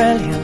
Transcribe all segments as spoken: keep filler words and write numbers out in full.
brilliant.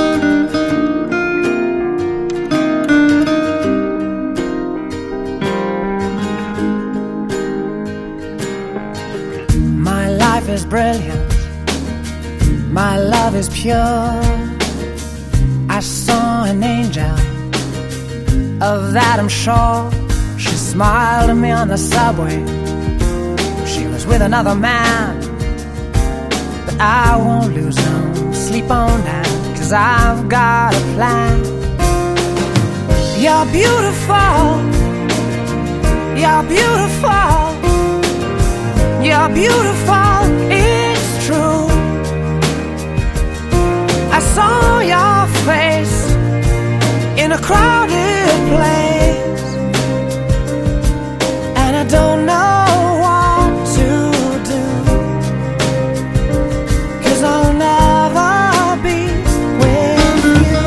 My life is brilliant. My love is pure. I saw an angel, of that I'm sure. She smiled at me on the subway. She was with another man, but I won't lose no sleep on that, 'cause I've got a plan. You're beautiful. You're beautiful. You're beautiful. It's true. I saw your face in a crowded place, and I don't know what to do, 'cause I'll never be with you.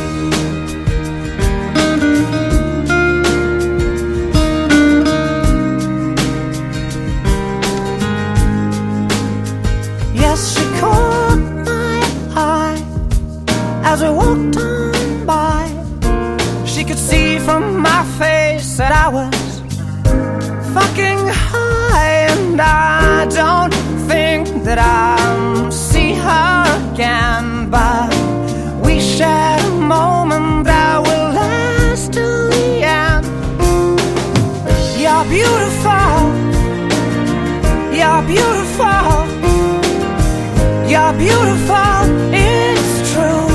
Yes, she caught my eye as we walked on by. She could see from my face that I was fucking high, and I don't think that I'll see her again, but we shared a moment that will last till the end. You're beautiful. You're beautiful. You're beautiful. It's true.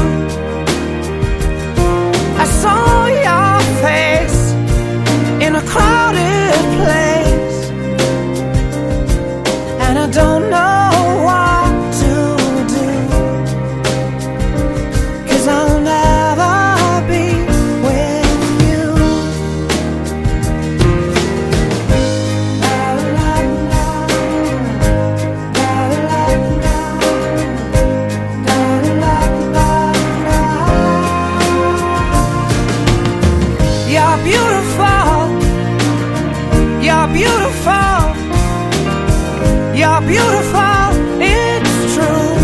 I saw your face in a crowded place, and I don't know what to do, 'cause I'll never be with you. You're beautiful. You're beautiful. You're beautiful. It's true.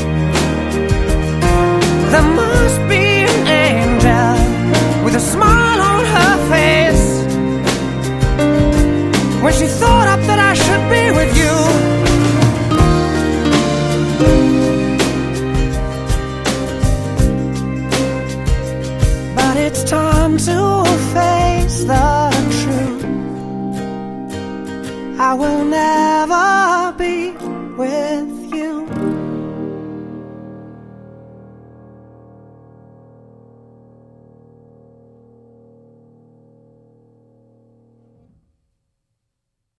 There must be an angel with a smile on her face when she thought up that I should be with you. But it's time to face the